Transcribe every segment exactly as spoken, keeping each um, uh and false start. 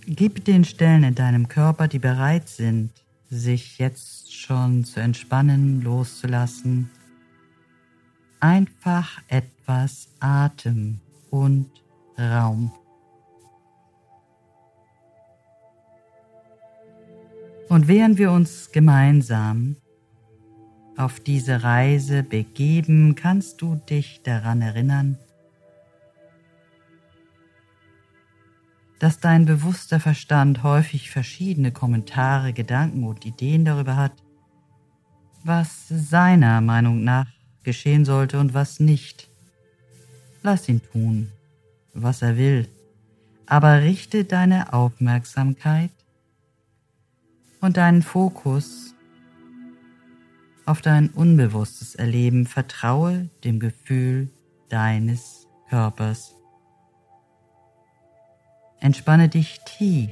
Gib den Stellen in deinem Körper, die bereit sind, sich jetzt schon zu entspannen, loszulassen, einfach etwas Atem und Raum. Und während wir uns gemeinsam auf diese Reise begeben, kannst du dich daran erinnern, dass dein bewusster Verstand häufig verschiedene Kommentare, Gedanken und Ideen darüber hat, was seiner Meinung nach geschehen sollte und was nicht. Lass ihn tun, was er will, aber richte deine Aufmerksamkeit und deinen Fokus auf dein unbewusstes Erleben. Vertraue dem Gefühl deines Körpers. Entspanne dich tief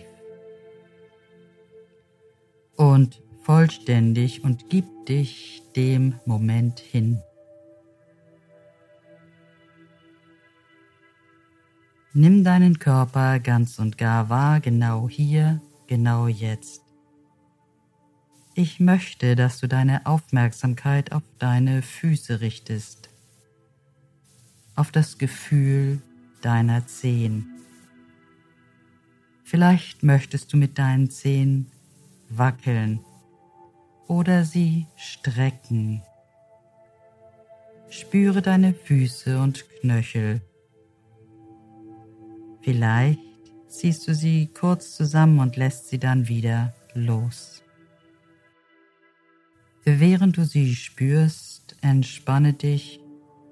und vollständig und gib dich dem Moment hin. Nimm deinen Körper ganz und gar wahr, genau hier, genau jetzt. Ich möchte, dass du deine Aufmerksamkeit auf deine Füße richtest, auf das Gefühl deiner Zehen. Vielleicht möchtest du mit deinen Zehen wackeln oder sie strecken. Spüre deine Füße und Knöchel. Vielleicht ziehst du sie kurz zusammen und lässt sie dann wieder los. Während du sie spürst, entspanne dich.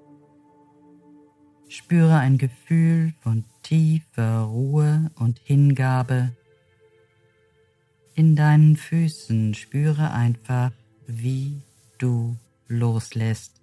Spüre ein Gefühl von tiefer Ruhe und Hingabe in deinen Füßen. Spüre einfach, wie du loslässt.